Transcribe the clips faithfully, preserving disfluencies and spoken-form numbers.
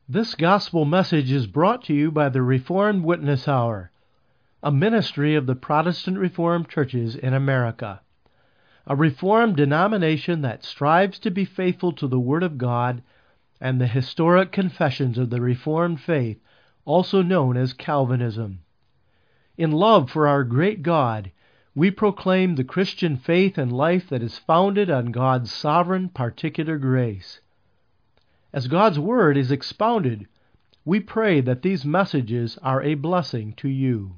This gospel message is brought to you by the Reformed Witness Hour, a ministry of the Protestant Reformed churches in America, a Reformed denomination that strives to be faithful to the Word of God and the historic confessions of the Reformed faith, also known as Calvinism. In love for our great God, we proclaim the Christian faith and life that is founded on God's sovereign particular grace. As God's Word is expounded, we pray that these messages are a blessing to you.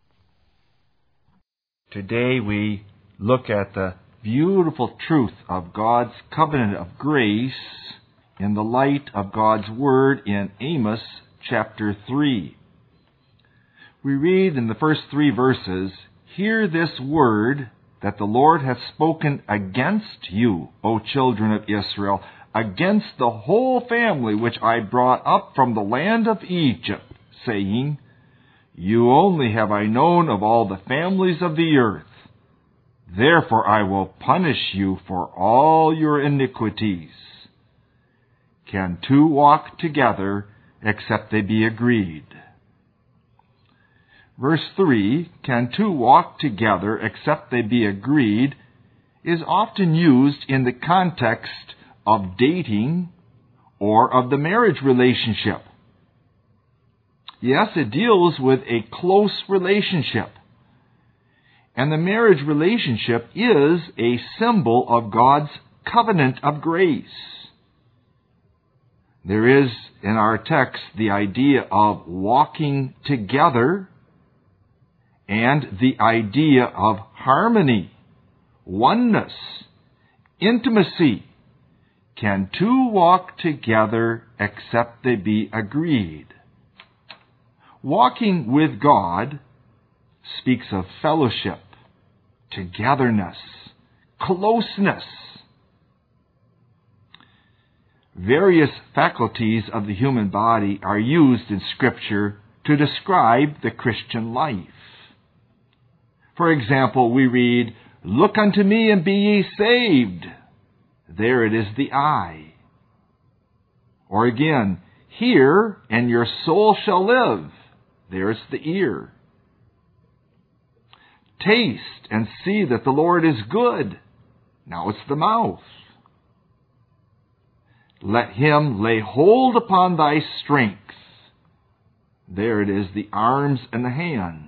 Today we look at the beautiful truth of God's covenant of grace in the light of God's Word in Amos chapter three. We read in the first three verses, "Hear this word that the Lord hath spoken against you, O children of Israel, against the whole family which I brought up from the land of Egypt, saying, You only have I known of all the families of the earth. Therefore I will punish you for all your iniquities. Can two walk together except they be agreed?" Verse three, "Can two walk together except they be agreed," is often used in the context of dating or of the marriage relationship. Yes, it deals with a close relationship. And the marriage relationship is a symbol of God's covenant of grace. There is in our text the idea of walking together and the idea of harmony, oneness, intimacy. Can two walk together except they be agreed? Walking with God speaks of fellowship, togetherness, closeness. Various faculties of the human body are used in Scripture to describe the Christian life. For example, we read, "Look unto me and be ye saved." There it is the eye. Or again, "Hear, and your soul shall live." There's the ear. "Taste and see that the Lord is good." Now it's the mouth. "Let him lay hold upon thy strength." There it is the arms and the hands.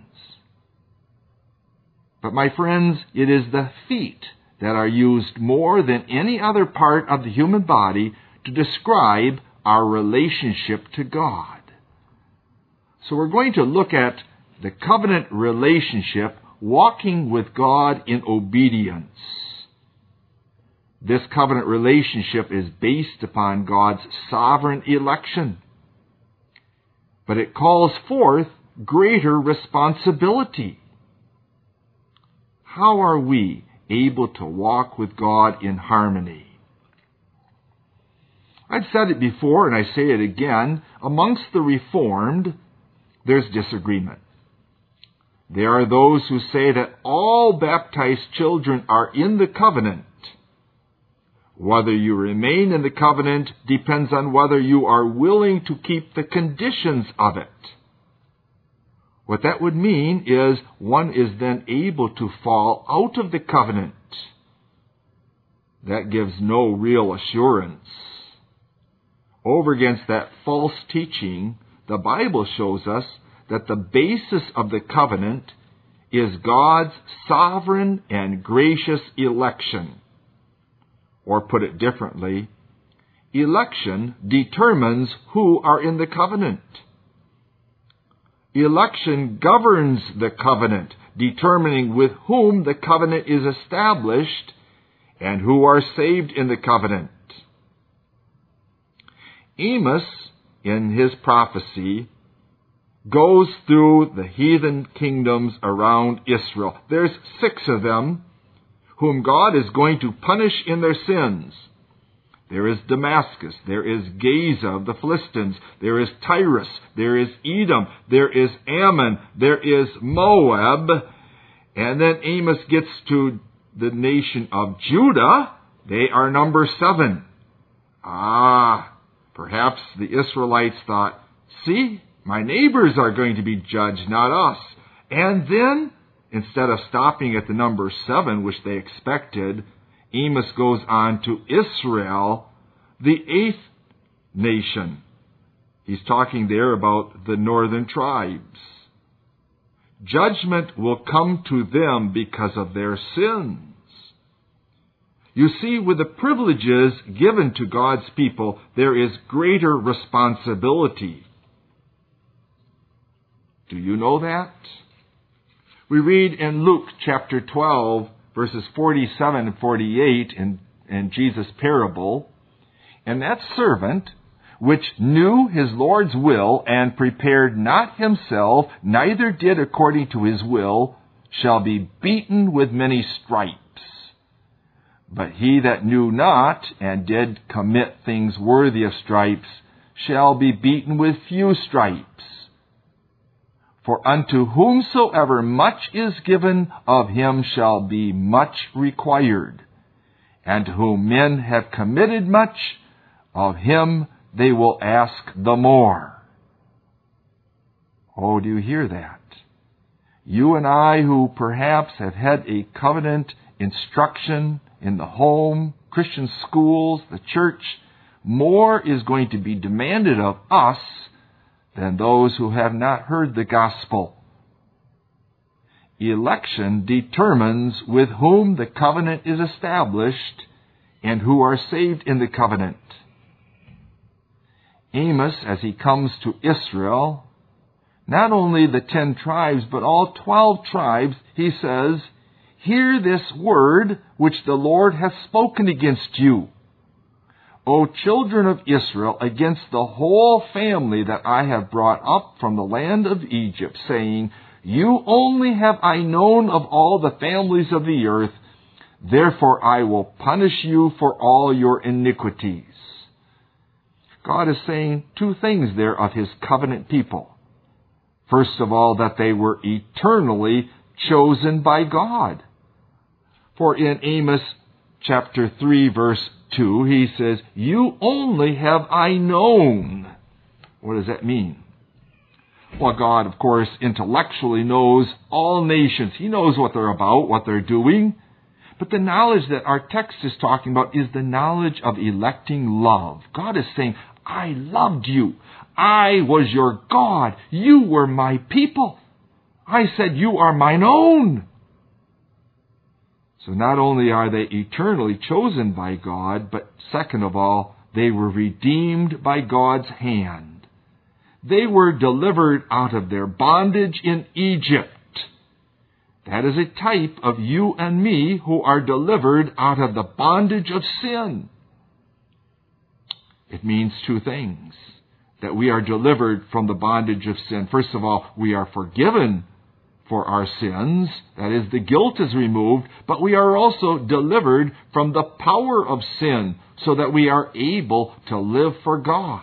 But my friends, it is the feet that are used more than any other part of the human body to describe our relationship to God. So we're going to look at the covenant relationship, walking with God in obedience. This covenant relationship is based upon God's sovereign election, but it calls forth greater responsibility. How are we able to walk with God in harmony? I've said it before, and I say it again. Amongst the Reformed, there's disagreement. There are those who say that all baptized children are in the covenant. Whether you remain in the covenant depends on whether you are willing to keep the conditions of it. What that would mean is one is then able to fall out of the covenant. That gives no real assurance. Over against that false teaching, the Bible shows us that the basis of the covenant is God's sovereign and gracious election. Or put it differently, election determines who are in the covenant. Election governs the covenant, determining with whom the covenant is established and who are saved in the covenant. Amos, in his prophecy, goes through the heathen kingdoms around Israel. There's six of them whom God is going to punish in their sins. There is Damascus, there is Gaza of the Philistines, there is Tyrus, there is Edom, there is Ammon, there is Moab, and then Amos gets to the nation of Judah. They are number seven. Ah, Perhaps the Israelites thought, see, my neighbors are going to be judged, not us. And then, instead of stopping at the number seven, which they expected, Amos goes on to Israel, the eighth nation. He's talking there about the northern tribes. Judgment will come to them because of their sins. You see, with the privileges given to God's people, there is greater responsibility. Do you know that? We read in Luke chapter twelve, verses forty-seven and forty-eight in, in Jesus' parable, and that servant which knew his Lord's will and prepared not himself, neither did according to his will, shall be beaten with many stripes. But he that knew not, and did commit things worthy of stripes, shall be beaten with few stripes. For unto whomsoever much is given, of him shall be much required. And to whom men have committed much, of him they will ask the more. Oh, do you hear that? You and I, who perhaps have had a covenant instruction in the home, Christian schools, the church, more is going to be demanded of us than those who have not heard the gospel. Election determines with whom the covenant is established and who are saved in the covenant. Amos, as he comes to Israel, not only the ten tribes, but all twelve tribes, he says, hear this word which the Lord hath spoken against you. O children of Israel, against the whole family that I have brought up from the land of Egypt, saying, you only have I known of all the families of the earth, therefore I will punish you for all your iniquities. God is saying two things there of his covenant people. First of all, that they were eternally chosen by God. For in Amos chapter three, verse two, he says, you only have I known. What does that mean? Well, God, of course, intellectually knows all nations. He knows what they're about, what they're doing. But the knowledge that our text is talking about is the knowledge of electing love. God is saying, I loved you. I was your God. You were my people. I said, you are mine own. So not only are they eternally chosen by God, but second of all, they were redeemed by God's hand. They were delivered out of their bondage in Egypt. That is a type of you and me who are delivered out of the bondage of sin. It means two things. That we are delivered from the bondage of sin. First of all, we are forgiven for our sins. That is, the guilt is removed. But we are also delivered from the power of sin so that we are able to live for God.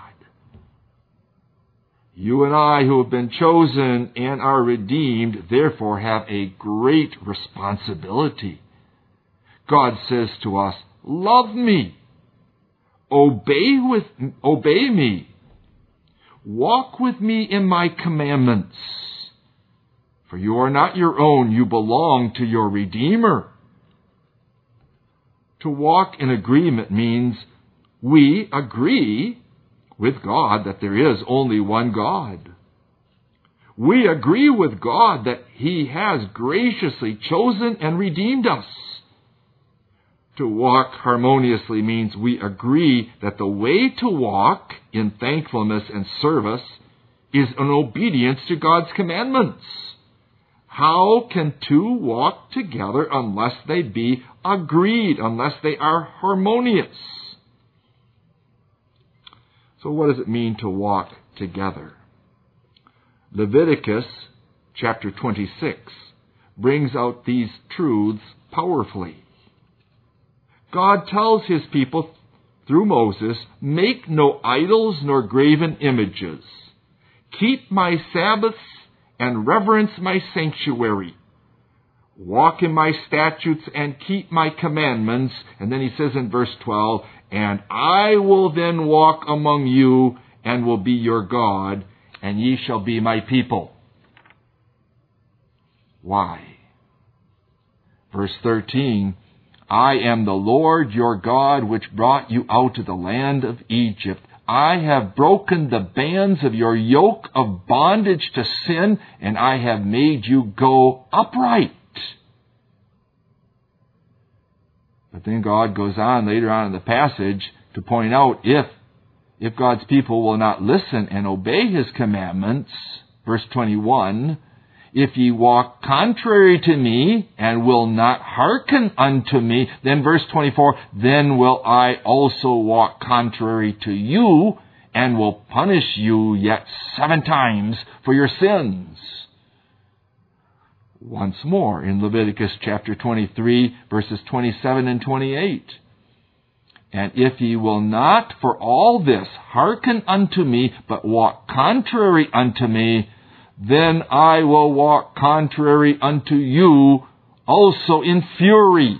You and I, who have been chosen and are redeemed, therefore have a great responsibility. God says to us, love me. Obey with, obey me. Walk with me in my commandments. For you are not your own, you belong to your Redeemer. To walk in agreement means we agree with God that there is only one God. We agree with God that He has graciously chosen and redeemed us. To walk harmoniously means we agree that the way to walk in thankfulness and service is in obedience to God's commandments. How can two walk together unless they be agreed, unless they are harmonious? So what does it mean to walk together? Leviticus chapter twenty-six brings out these truths powerfully. God tells His people through Moses, make no idols nor graven images. Keep my Sabbaths and reverence my sanctuary. walk in my statutes and keep my commandments. And then he says in verse twelve, and I will then walk among you and will be your God, and ye shall be my people. Why? Verse thirteen, I am the Lord your God, which brought you out of the land of Egypt. I have broken the bands of your yoke of bondage to sin, and I have made you go upright. But then God goes on later on in the passage to point out if, if God's people will not listen and obey his commandments, verse twenty-one, if ye walk contrary to me and will not hearken unto me, then verse twenty-four, then will I also walk contrary to you and will punish you yet seven times for your sins. Once more in Leviticus chapter twenty-three, verses twenty-seven and twenty-eight. And if ye will not for all this hearken unto me, but walk contrary unto me, then I will walk contrary unto you also in fury.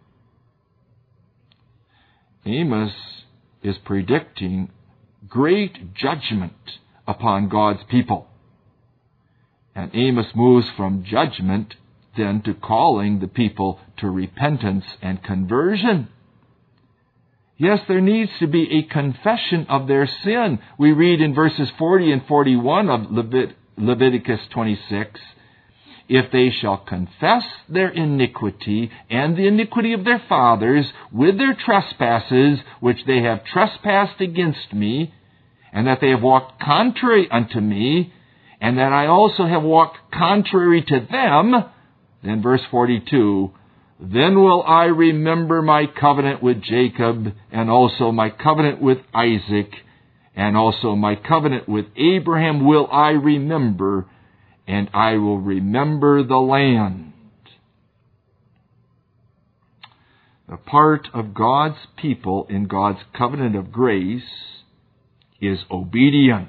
Amos is predicting great judgment upon God's people. And Amos moves from judgment then to calling the people to repentance and conversion. Yes, there needs to be a confession of their sin. We read in verses forty and forty-one of Levit- Leviticus twenty-six, if they shall confess their iniquity and the iniquity of their fathers with their trespasses, which they have trespassed against me, and that they have walked contrary unto me, and that I also have walked contrary to them, then verse forty-two, then will I remember my covenant with Jacob, and also my covenant with Isaac, and also my covenant with Abraham will I remember, and I will remember the land. The part of God's people in God's covenant of grace is obedience.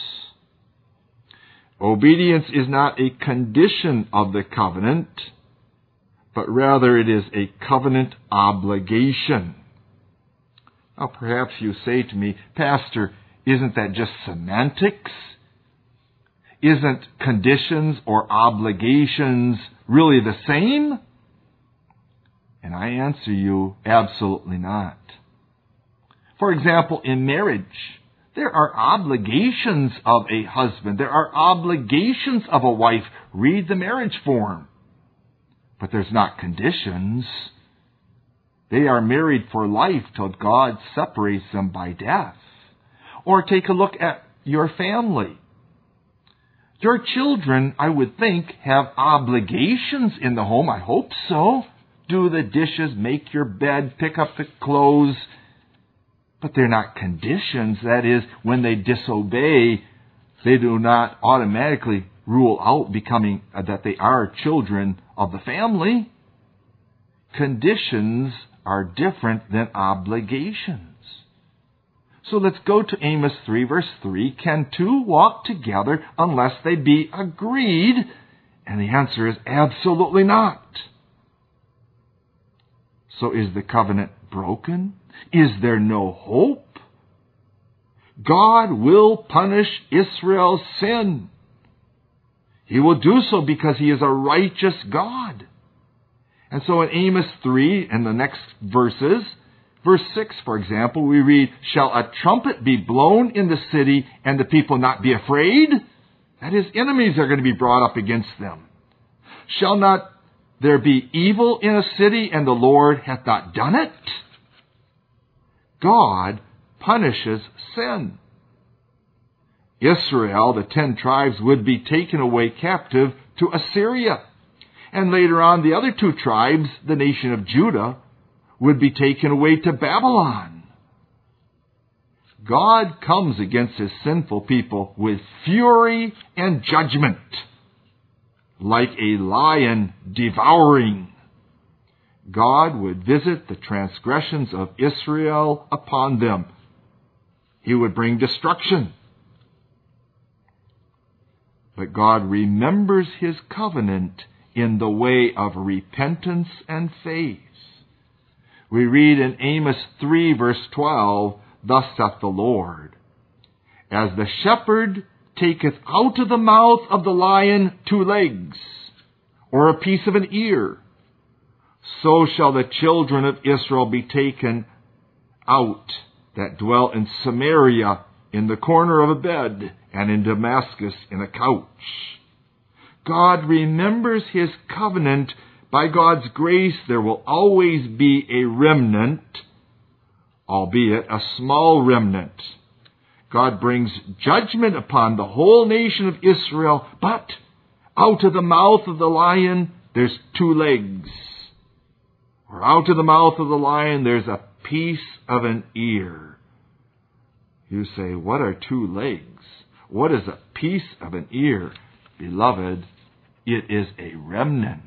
Obedience is not a condition of the covenant, but rather it is a covenant obligation. Now perhaps you say to me, Pastor, isn't that just semantics? Isn't conditions or obligations really the same? And I answer you, absolutely not. For example, in marriage, there are obligations of a husband. There are obligations of a wife. Read the marriage form. But there's not conditions. They are married for life till God separates them by death. Or take a look at your family. Your children, I would think, have obligations in the home. I hope so. Do the dishes, make your bed, pick up the clothes. But they're not conditions. That is, when they disobey, they do not automatically rule out becoming uh, that they are children of the family. Conditions are different than obligations. So let's go to Amos three, verse three. Can two walk together unless they be agreed? And the answer is absolutely not. So is the covenant broken? Is there no hope? God will punish Israel's sin. He will do so because he is a righteous God. And so in Amos three and the next verses, verse six, for example, we read, shall a trumpet be blown in the city and the people not be afraid? That is, enemies are going to be brought up against them. Shall not there be evil in a city and the Lord hath not done it? God punishes sin. Israel, the ten tribes, would be taken away captive to Assyria. And later on, the other two tribes, the nation of Judah, would be taken away to Babylon. God comes against his sinful people with fury and judgment, like a lion devouring. God would visit the transgressions of Israel upon them. He would bring destruction. But God remembers his covenant in the way of repentance and faith. We read in Amos three, verse twelve, "Thus saith the Lord, As the shepherd taketh out of the mouth of the lion two legs, or a piece of an ear, so shall the children of Israel be taken out that dwell in Samaria in the corner of a bed, and in Damascus in a couch." God remembers his covenant. By God's grace, there will always be a remnant, albeit a small remnant. God brings judgment upon the whole nation of Israel, but out of the mouth of the lion, there's two legs. Or out of the mouth of the lion, there's a piece of an ear. You say, what are two legs? What is a piece of an ear? Beloved, it is a remnant.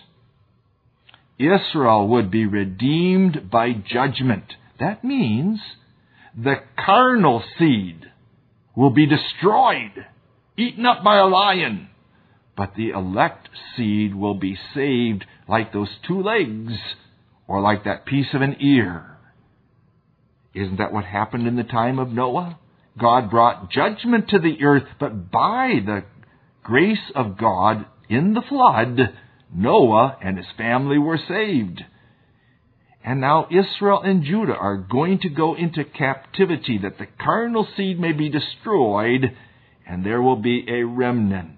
Israel would be redeemed by judgment. That means the carnal seed will be destroyed, eaten up by a lion. But the elect seed will be saved like those two legs, or like that piece of an ear. Isn't that what happened in the time of Noah? God brought judgment to the earth, but by the grace of God in the flood, Noah and his family were saved. And now Israel and Judah are going to go into captivity, that the carnal seed may be destroyed, and there will be a remnant.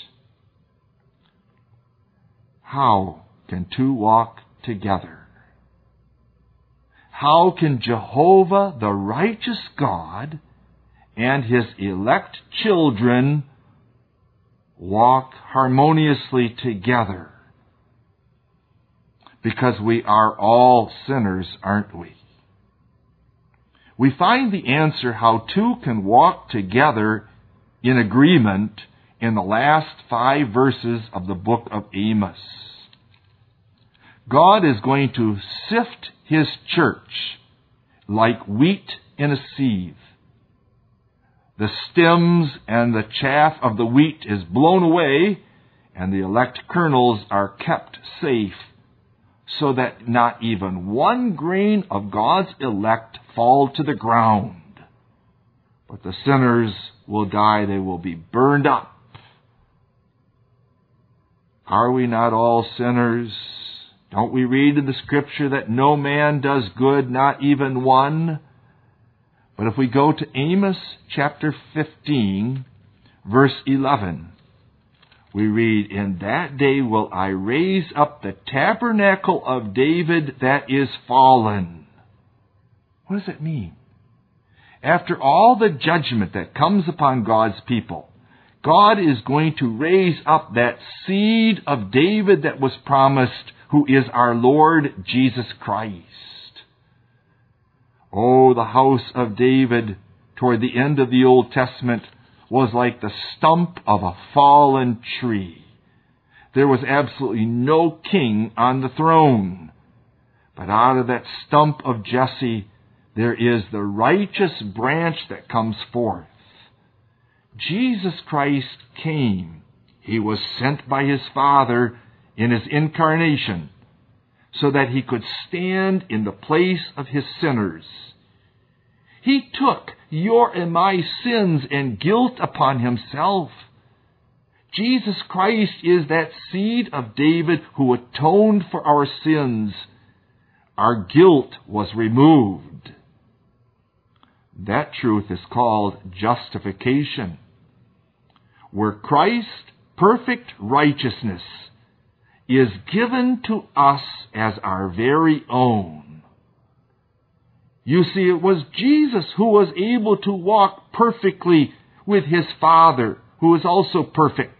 How can two walk together? How can Jehovah, the righteous God, and his elect children walk harmoniously together? Because we are all sinners, aren't we? We find the answer how two can walk together in agreement in the last five verses of the book of Amos. God is going to sift his church like wheat in a sieve. The stems and the chaff of the wheat is blown away, and the elect kernels are kept safe, so that not even one grain of God's elect fall to the ground. But the sinners will die, they will be burned up. Are we not all sinners? Don't we read in the Scripture that no man does good, not even one? But if we go to Amos chapter fifteen, verse eleven, we read, "In that day will I raise up the tabernacle of David that is fallen." What does it mean? After all the judgment that comes upon God's people, God is going to raise up that seed of David that was promised, who is our Lord Jesus Christ. Oh, the house of David toward the end of the Old Testament was like the stump of a fallen tree. There was absolutely no king on the throne. But out of that stump of Jesse, there is the righteous branch that comes forth. Jesus Christ came. He was sent by his Father in his incarnation so that he could stand in the place of his sinners. He took your and my sins and guilt upon himself. Jesus Christ is that seed of David who atoned for our sins. Our guilt was removed. That truth is called justification, where Christ's perfect righteousness is given to us as our very own. You see, it was Jesus who was able to walk perfectly with his Father, who is also perfect.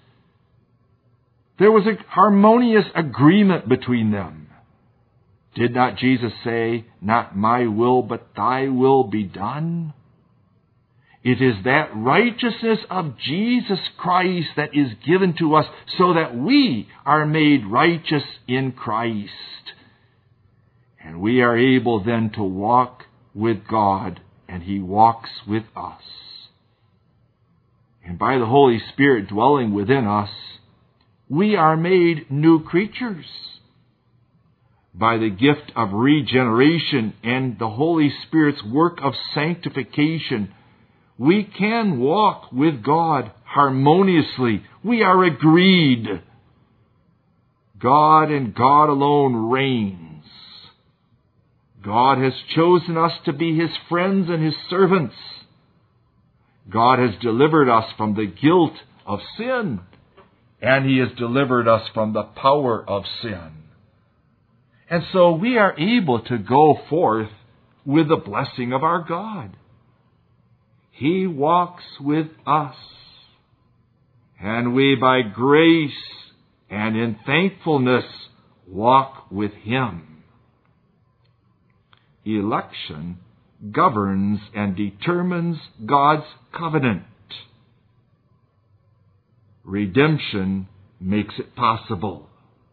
There was a harmonious agreement between them. Did not Jesus say, "Not my will, but thy will be done"? It is that righteousness of Jesus Christ that is given to us so that we are made righteous in Christ. And we are able then to walk with God, and he walks with us. And by the Holy Spirit dwelling within us, We are made new creatures. By the gift of regeneration and the Holy Spirit's work of sanctification, we can walk with God harmoniously. We are agreed. God and God alone reigns. God has chosen us to be His friends and His servants. God has delivered us from the guilt of sin, and He has delivered us from the power of sin. And so we are able to go forth with the blessing of our God. He walks with us, and we by grace and in thankfulness walk with Him. Election governs and determines God's covenant. Redemption makes it possible.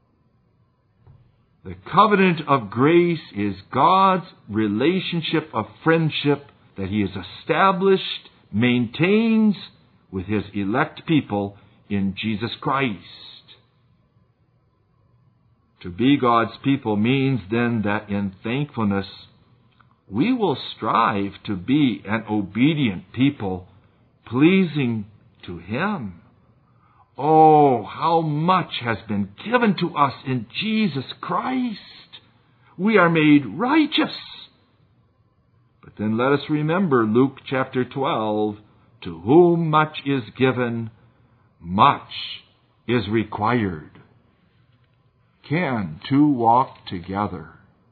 The covenant of grace is God's relationship of friendship that He has established, maintains with His elect people in Jesus Christ. To be God's people means then that in thankfulness we will strive to be an obedient people, pleasing to Him. Oh, how much has been given to us in Jesus Christ. We are made righteous. But then let us remember Luke chapter twelve, to whom much is given, much is required. Can two walk together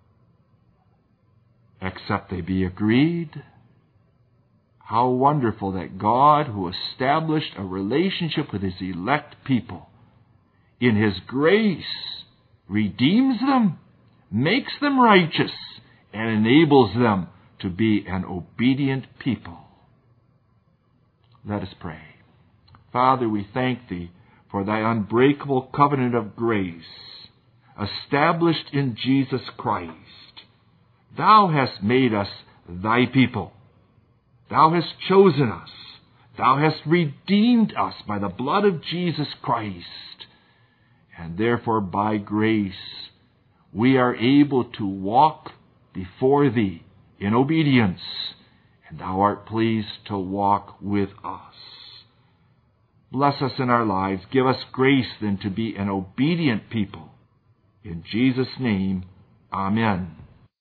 except they be agreed? How wonderful that God, who established a relationship with His elect people, in His grace redeems them, makes them righteous, and enables them to be an obedient people. Let us pray. Father, we thank Thee for Thy unbreakable covenant of grace, established in Jesus Christ. Thou hast made us Thy people. Thou hast chosen us. Thou hast redeemed us by the blood of Jesus Christ. And therefore, by grace, we are able to walk before Thee in obedience, and Thou art pleased to walk with us. Bless us in our lives. Give us grace then to be an obedient people. In Jesus' name, Amen.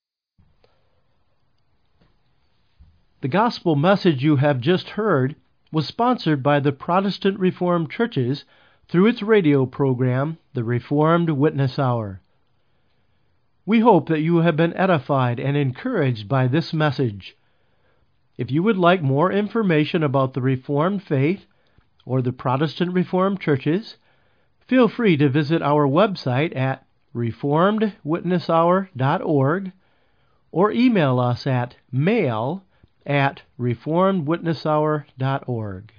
The gospel message you have just heard was sponsored by the Protestant Reformed Churches through its radio program, The Reformed Witness Hour. We hope that you have been edified and encouraged by this message. If you would like more information about the Reformed faith or the Protestant Reformed Churches, feel free to visit our website at reformed witness hour dot org or email us at mail at reformed witness hour dot org.